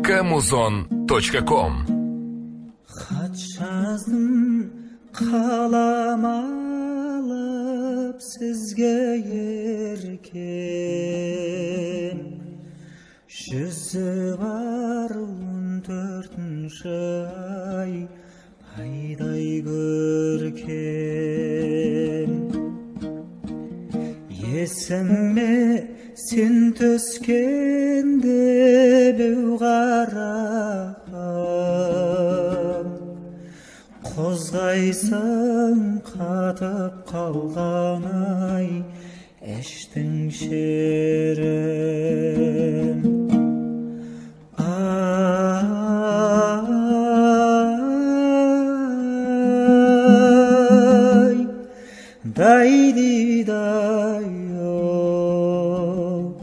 kamuzon.com. Хат жаздым қалам алып сізге еркем, жүзі бар 14-ші ай айдай көркем. Есіме сен түскенде беу қарағым, қозғайсың қатып қалған ай іштің шерім. Ай, дайдидай-ау,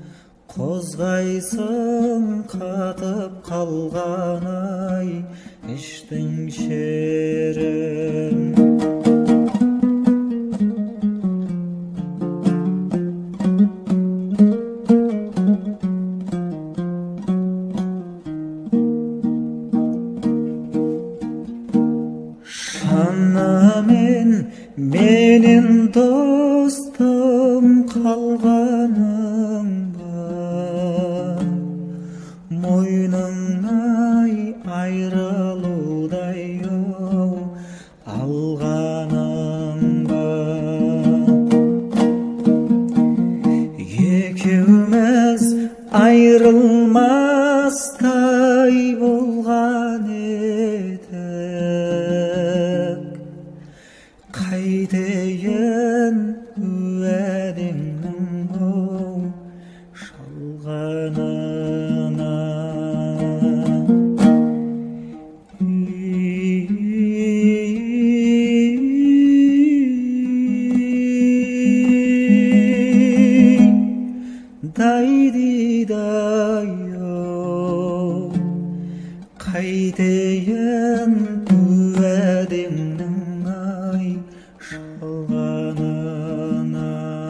қозғайсың қатып қалған ай іштің шерім. Шынымен менен достым қалғаның ба, мойныңнай айрылудай алғаның ба. Екеуміз айрылмастай болған едік, қайтейін уәдеңнің шалғанына. Дайдидай-ау, қайтейін уәдеңнің ай шалғанына.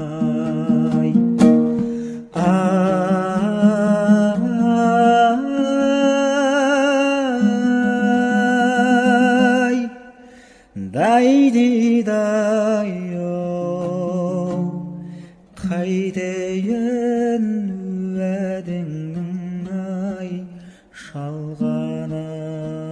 Ай, дайдидай-ау, қайтейін уәдеңнің ай шалғанына.